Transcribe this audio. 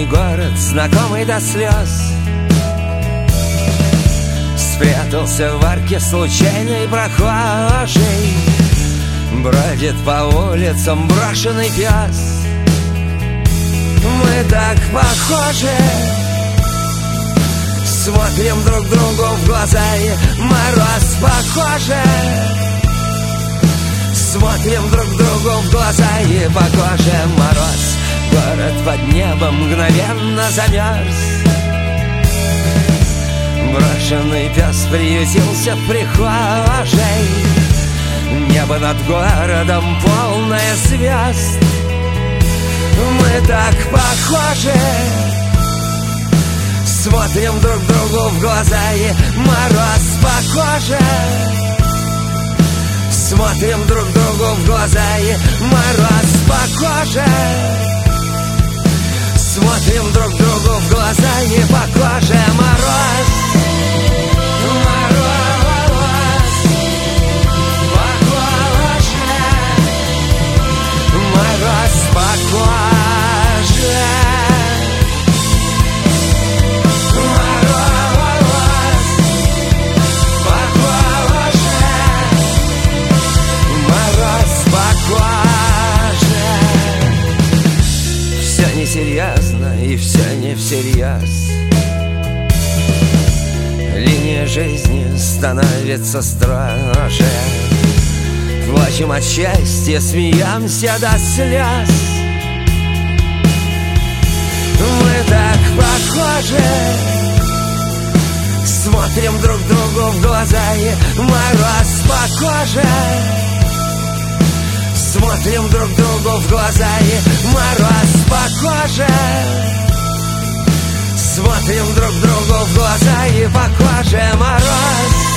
мой город, знакомый до слез, спрятался в арке случайный прохожий. Бродит по улицам брошенный пес. Мы так похожи, смотрим друг другу в глаза, и мороз похоже. Смотрим друг другу в глаза, и по коже мороз. Город под небом мгновенно замерз. Брошенный пес приютился в прихожей. Небо над городом полное звезд. Мы так похожи, смотрим друг другу в глаза, и мороз похоже. Смотрим друг другу в глаза, и мороз похоже. Смотрим друг другу в глаза, и по коже мороз. Мороз по коже. Мороз по коже. Мороз по коже. Мороз по коже. Все несерьезно и все не всерьез. Линия жизни становится строже. Плачем от счастья, смеемся до слез. Мы так похожи, смотрим друг другу в глаза, и мороз по коже. Смотрим друг другу в глаза, и мороз по коже. Смотрим друг другу в глаза, и по коже мороз.